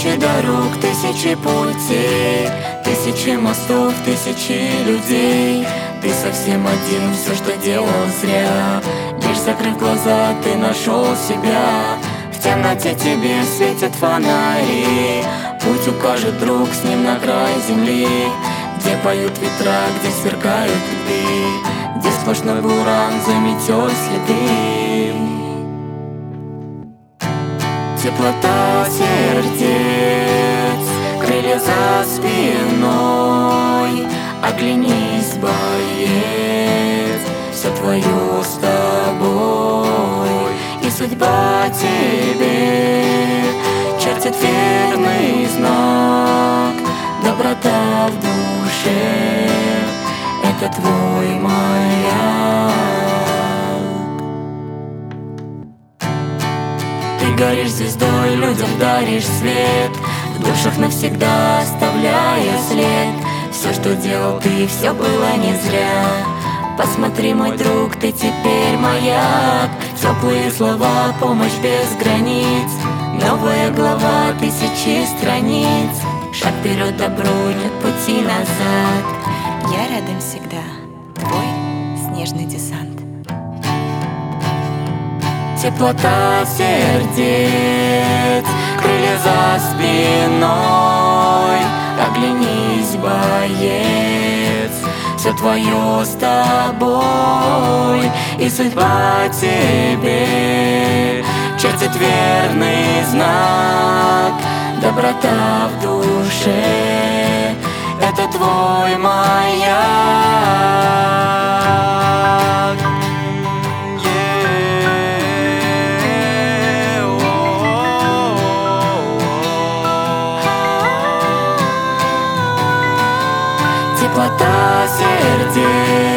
Тысячи дорог, тысячи путей, тысячи мостов, тысячи людей. Ты совсем один, все, что делал зря. Лишь закрыв глаза, ты нашел себя. В темноте тебе светят фонари. Путь укажет друг, с ним на край земли, где поют ветра, где сверкают льды, где сплошной буран заметет следы. Теплота сердец, крылья за спиной. Оглянись, боец, все твое с тобой. И судьба тебе чертит верный знак. Доброта в душе — это твой маяк. Ты горишь звездой, людям даришь свет, в душах навсегда оставляя след. Все, что делал ты, все было не зря. Посмотри, мой друг, ты теперь маяк. Теплые слова, помощь без границ. Новая глава, тысячи страниц. Шаг вперед, добру, нет пути назад. Я рядом всегда, твой снежный десант. Теплота сердец, крылья за спиной. Оглянись, боец, все твое с тобой. И судьба тебе чертит верный знак. Доброта в душе — это твой маяк.